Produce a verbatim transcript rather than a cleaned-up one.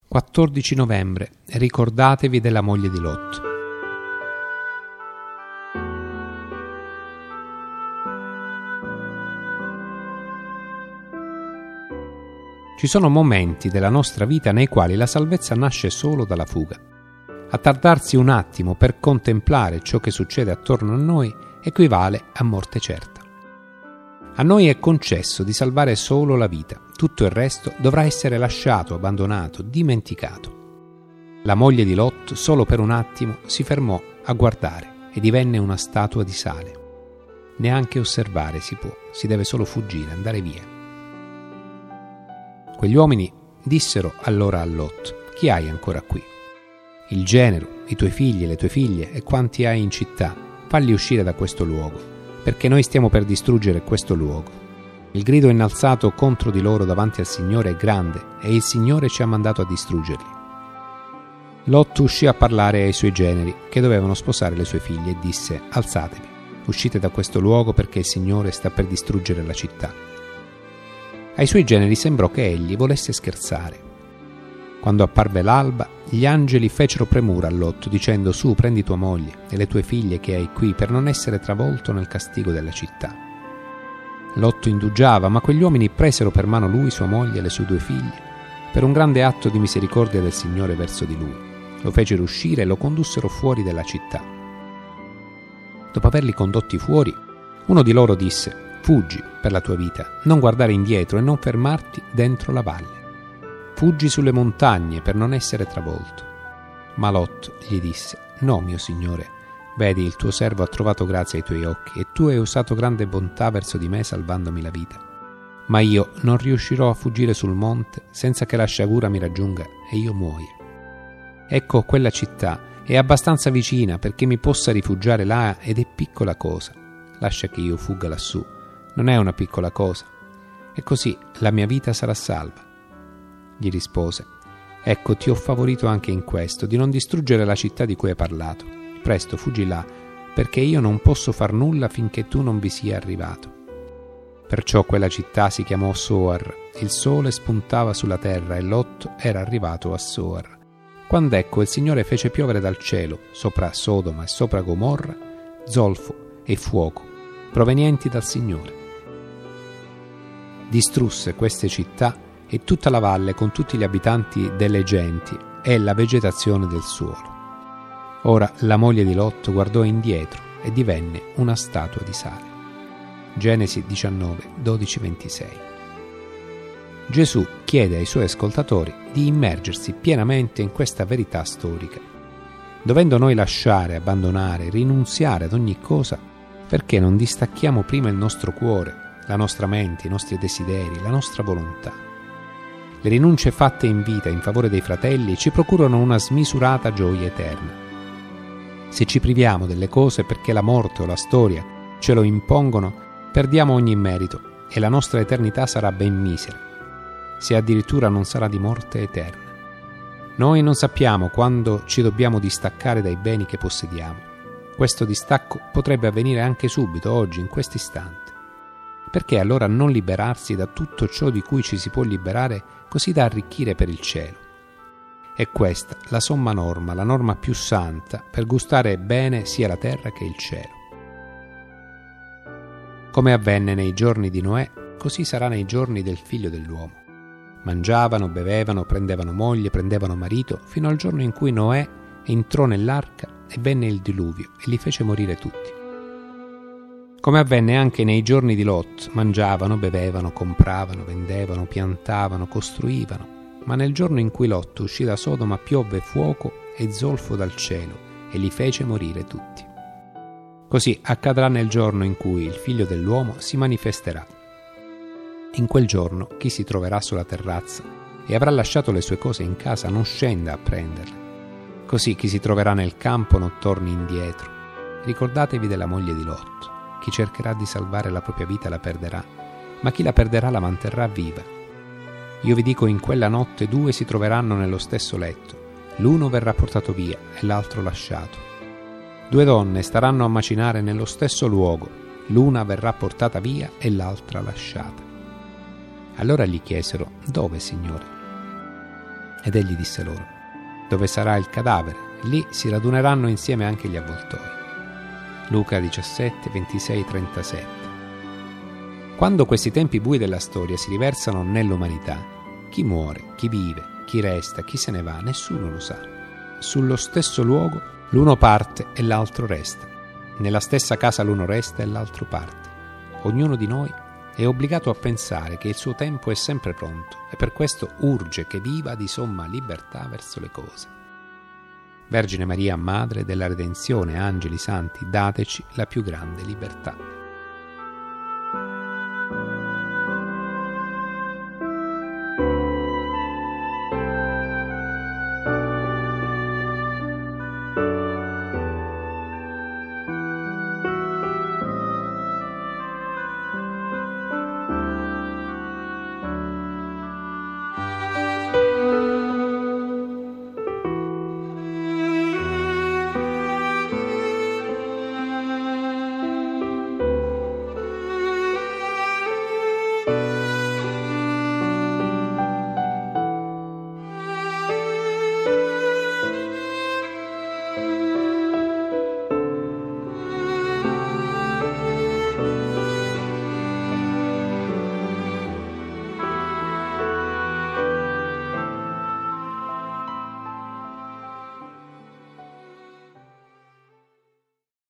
quattordici novembre. Ricordatevi della moglie di Lot. Ci sono momenti della nostra vita nei quali la salvezza nasce solo dalla fuga. Attardarsi un attimo per contemplare ciò che succede attorno a noi equivale a morte certa. A noi è concesso di salvare solo la vita, tutto il resto dovrà essere lasciato, abbandonato, dimenticato. La moglie di Lot solo per un attimo si fermò a guardare e divenne una statua di sale. Neanche osservare si può, si deve solo fuggire, andare via. Quegli uomini dissero allora a Lot: chi hai ancora qui? Il genero, i tuoi figli e le tue figlie e quanti hai in città, falli uscire da questo luogo, perché noi stiamo per distruggere questo luogo. Il grido innalzato contro di loro davanti al Signore è grande e il Signore ci ha mandato a distruggerli. Lot uscì a parlare ai suoi generi che dovevano sposare le sue figlie e disse: alzatevi, uscite da questo luogo perché il Signore sta per distruggere la città. Ai suoi generi sembrò che egli volesse scherzare. Quando apparve l'alba, gli angeli fecero premura a Lot, dicendo: su, prendi tua moglie e le tue figlie che hai qui, per non essere travolto nel castigo della città. Lot indugiava, ma quegli uomini presero per mano lui, sua moglie e le sue due figlie, per un grande atto di misericordia del Signore verso di lui. Lo fecero uscire e lo condussero fuori della città. Dopo averli condotti fuori, uno di loro disse: fuggi per la tua vita, non guardare indietro e non fermarti dentro la valle. Fuggi sulle montagne per non essere travolto. Ma Lot gli disse: no, mio signore, vedi, il tuo servo ha trovato grazia ai tuoi occhi e tu hai usato grande bontà verso di me salvandomi la vita. Ma io non riuscirò a fuggire sul monte senza che la sciagura mi raggiunga e io muoia. Ecco, quella città è abbastanza vicina perché mi possa rifugiare là ed è piccola cosa. Lascia che io fugga lassù. Non è una piccola cosa. E così la mia vita sarà salva. Gli rispose: ecco, ti ho favorito anche in questo, di non distruggere la città di cui hai parlato. Presto, fuggi là, perché io non posso far nulla finché tu non vi sia arrivato. Perciò quella città si chiamò Soar. Il sole spuntava sulla terra e Lot era arrivato a Soar. Quando ecco il Signore fece piovere dal cielo, sopra Sodoma e sopra Gomorra, zolfo e fuoco, provenienti dal Signore. Distrusse queste città e tutta la valle con tutti gli abitanti delle genti e la vegetazione del suolo. Ora la moglie di Lot guardò indietro e divenne una statua di sale. Genesi diciannove, dodici ventisei. Gesù chiede ai suoi ascoltatori di immergersi pienamente in questa verità storica. Dovendo noi lasciare, abbandonare, rinunziare ad ogni cosa, perché non distacchiamo prima il nostro cuore, la nostra mente, i nostri desideri, la nostra volontà. Le rinunce fatte in vita in favore dei fratelli ci procurano una smisurata gioia eterna. Se ci priviamo delle cose perché la morte o la storia ce lo impongono, perdiamo ogni merito e la nostra eternità sarà ben misera, se addirittura non sarà di morte eterna. Noi non sappiamo quando ci dobbiamo distaccare dai beni che possediamo. Questo distacco potrebbe avvenire anche subito, oggi, in questo istante. Perché allora non liberarsi da tutto ciò di cui ci si può liberare, così da arricchire per il cielo? È questa la somma norma, la norma più santa per gustare bene sia la terra che il cielo. Come avvenne nei giorni di Noè, così sarà nei giorni del Figlio dell'uomo. Mangiavano, bevevano, prendevano moglie, prendevano marito, fino al giorno in cui Noè entrò nell'arca e venne il diluvio e li fece morire tutti. Come avvenne anche nei giorni di Lot, mangiavano, bevevano, compravano, vendevano, piantavano, costruivano, ma nel giorno in cui Lot uscì da Sodoma piovve fuoco e zolfo dal cielo e li fece morire tutti. Così accadrà nel giorno in cui il Figlio dell'uomo si manifesterà. In quel giorno chi si troverà sulla terrazza e avrà lasciato le sue cose in casa non scenda a prenderle. Così chi si troverà nel campo non torni indietro. Ricordatevi della moglie di Lot. Chi cercherà di salvare la propria vita la perderà, ma chi la perderà la manterrà viva. Io vi dico, in quella notte due si troveranno nello stesso letto, l'uno verrà portato via e l'altro lasciato. Due donne staranno a macinare nello stesso luogo, l'una verrà portata via e l'altra lasciata. Allora gli chiesero: dove, Signore? Ed egli disse loro: dove sarà il cadavere, lì si raduneranno insieme anche gli avvoltoi. Luca diciassette, ventisei, trentasette. Quando questi tempi bui della storia si riversano nell'umanità, chi muore, chi vive, chi resta, chi se ne va, nessuno lo sa. Sullo stesso luogo l'uno parte e l'altro resta. Nella stessa casa l'uno resta e l'altro parte. Ognuno di noi è obbligato a pensare che il suo tempo è sempre pronto e per questo urge che viva di somma libertà verso le cose. Vergine Maria, Madre della Redenzione, angeli santi, dateci la più grande libertà.